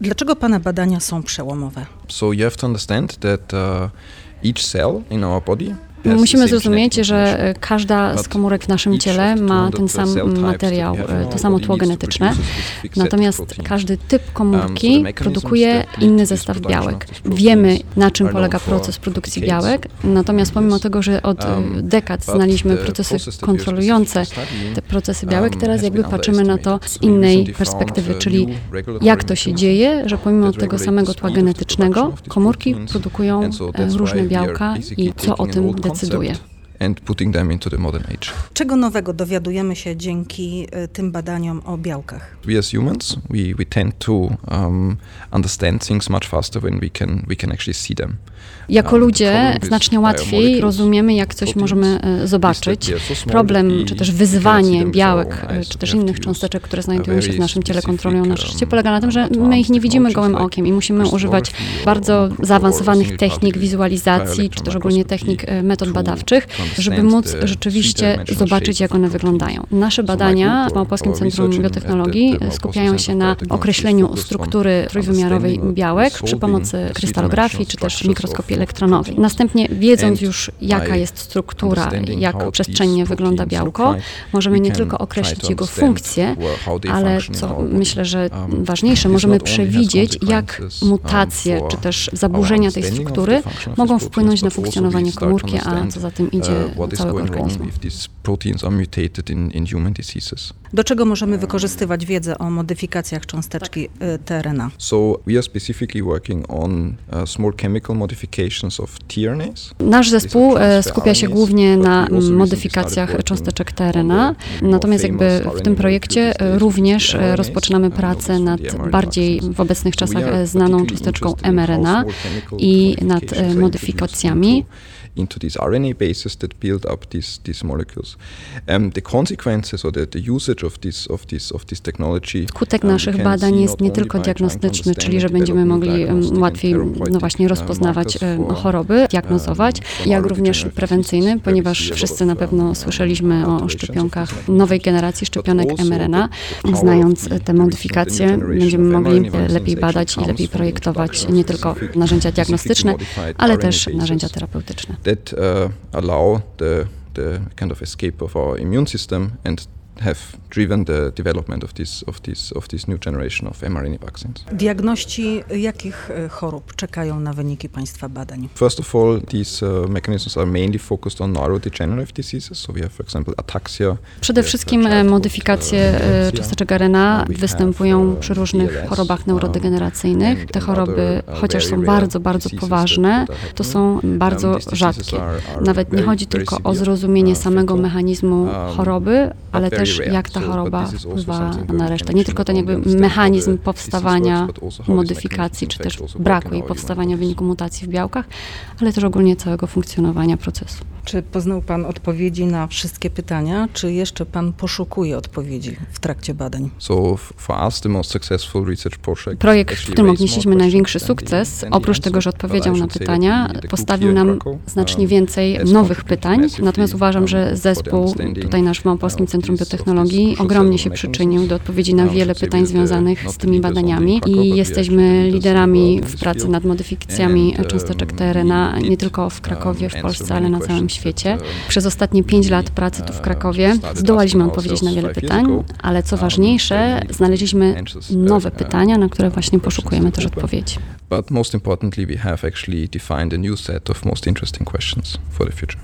Dlaczego Pana badania są przełomowe? So you have to understand that each cell in our body Musimy zrozumieć, że każda z komórek w naszym ciele ma ten sam materiał, to samo tło genetyczne, natomiast każdy typ komórki produkuje inny zestaw białek. Wiemy, na czym polega proces produkcji białek, natomiast pomimo tego, że od dekad znaliśmy procesy kontrolujące te procesy białek, teraz jakby patrzymy na to z innej perspektywy, czyli jak to się dzieje, że pomimo tego samego tła genetycznego komórki produkują różne białka i co o tym decyduje. And putting them into the modern age. Czego nowego dowiadujemy się dzięki tym badaniom o białkach? We as humans, we tend to understand things much faster when we can actually see them. Jako ludzie znacznie łatwiej rozumiemy, jak coś możemy zobaczyć. Problem, czy też wyzwanie białek, czy też innych cząsteczek, które znajdują się w naszym ciele, kontrolują nasze życie, polega na tym, że my ich nie widzimy gołym okiem i musimy używać bardzo zaawansowanych technik wizualizacji, czy też ogólnie technik metod badawczych, żeby móc rzeczywiście zobaczyć, jak one wyglądają. Nasze badania w Małopolskim Centrum Biotechnologii skupiają się na określeniu struktury trójwymiarowej białek przy pomocy krystalografii, czy też mikroskopii elektronowej. Następnie, wiedząc już, jaka jest struktura, jak przestrzennie wygląda białko, możemy nie tylko określić jego funkcję, ale co myślę, że ważniejsze, możemy przewidzieć, jak mutacje, czy też zaburzenia tej struktury mogą wpłynąć na funkcjonowanie komórki, a co za tym idzie całego organizmu. Do czego możemy wykorzystywać wiedzę o modyfikacjach cząsteczki tRNA? So we are specifically working on small chemical modifications of tRNAs. Nasz zespół skupia się głównie na modyfikacjach cząsteczek tRNA, natomiast jakby w tym projekcie również rozpoczynamy pracę nad bardziej w obecnych czasach znaną cząsteczką mRNA i nad modyfikacjami into these RNA bases that build up these molecules. The consequences or the usage of this technology. Skutek naszych badań jest nie tylko diagnostyczny, czyli że będziemy mogli łatwiej właśnie rozpoznawać choroby, diagnozować, jak również prewencyjny, ponieważ wszyscy na pewno słyszeliśmy o szczepionkach nowej generacji szczepionek mRNA. Znając te modyfikacje, będziemy mogli lepiej badać i lepiej projektować nie tylko narzędzia diagnostyczne, ale też narzędzia terapeutyczne. That allow the kind of escape of our immune system and have driven the development of this new generation of mRNA vaccines. Diagności jakich chorób czekają na wyniki Państwa badań? First of all, these mechanisms are mainly focused on neurodegenerative diseases. So we have, for example, ataxia. Przede wszystkim modyfikacje cząsteczek RNA występują przy różnych chorobach neurodegeneracyjnych. Te choroby, chociaż są bardzo, bardzo poważne, to są bardzo rzadkie. Nawet nie chodzi tylko o zrozumienie samego mechanizmu choroby, ale też jak ta choroba wpływa na resztę. Nie tylko ten jakby mechanizm powstawania modyfikacji, czy też braku jej powstawania w wyniku mutacji w białkach, ale też ogólnie całego funkcjonowania procesu. Czy poznał Pan odpowiedzi na wszystkie pytania, czy jeszcze Pan poszukuje odpowiedzi w trakcie badań? Projekt, w którym odnieśliśmy największy sukces, oprócz tego, że odpowiedział na pytania, postawił nam znacznie więcej nowych pytań. Natomiast uważam, że zespół, tutaj nasz w Małopolskim Centrum Biotechnologii, ogromnie się przyczynił do odpowiedzi na wiele pytań związanych z tymi badaniami i jesteśmy liderami w pracy nad modyfikacjami cząsteczek tRNA nie tylko w Krakowie, w Polsce, ale na całym świecie. Przez ostatnie 5 lat pracy tu w Krakowie zdołaliśmy odpowiedzieć na wiele pytań, ale co ważniejsze, znaleźliśmy nowe pytania, na które właśnie poszukujemy też odpowiedzi. But most importantly, we have actually defined a new set of most interesting questions for the future.